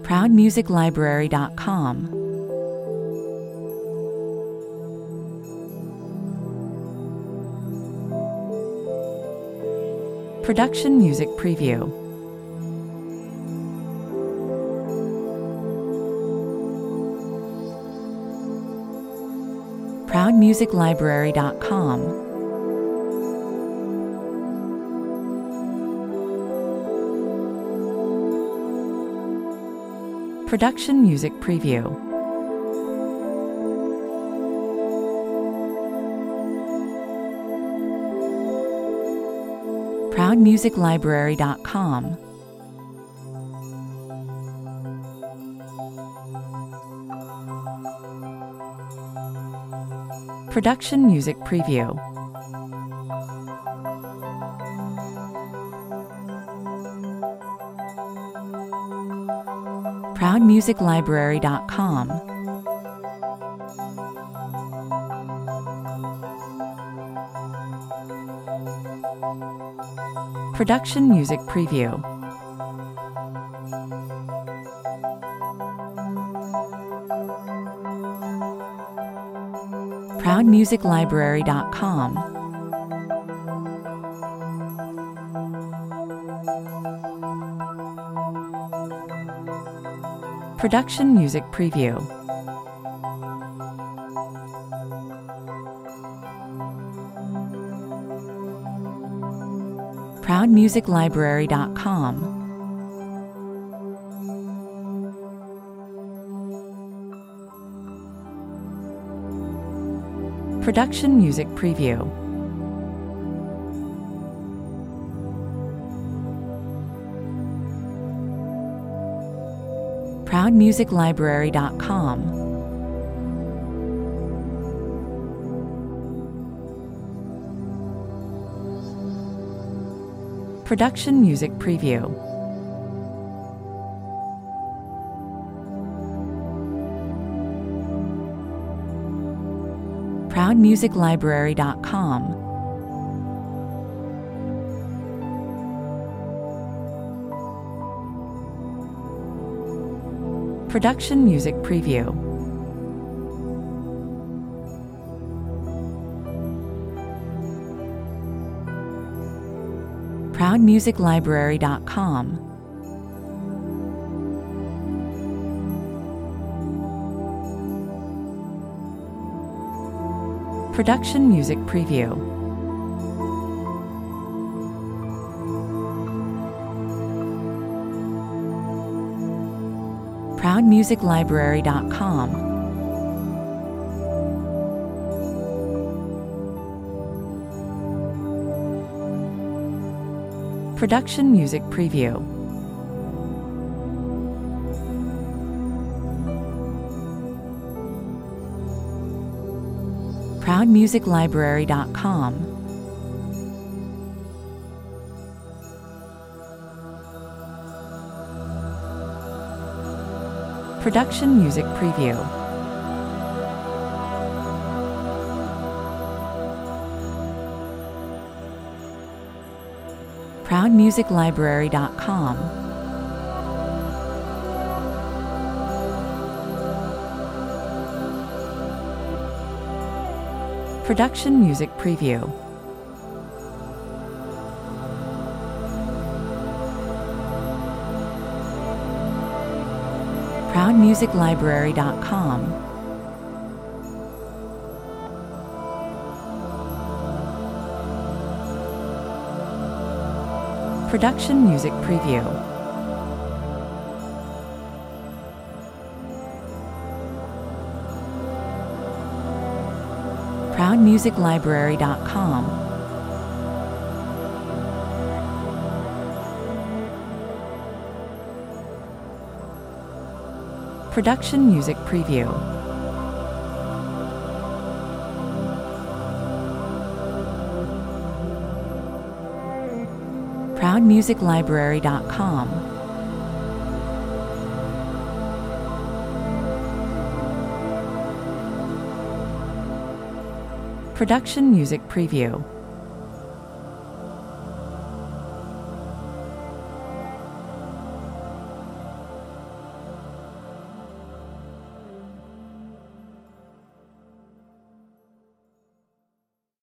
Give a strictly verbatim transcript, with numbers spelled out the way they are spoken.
proud music library dot com. Production Music Preview. proud music library dot com. Production Music Preview. proud music library dot com. Production Music Preview. proud music library dot com. Production Music Preview. proud music library dot com. Production Music Preview. proud music library dot com. Production Music Preview. proud music library dot com. Production Music Preview. proud music library dot com. Production Music Preview. proud music library dot com. Production Music Preview. proud music library dot com. Production Music Preview. proud music library dot com. Production Music Preview. proud music library dot com. Production Music Preview. proud music library dot com. Production Music Preview. proud music library dot com. Production Music Preview. proud music library dot com. Production Music Preview.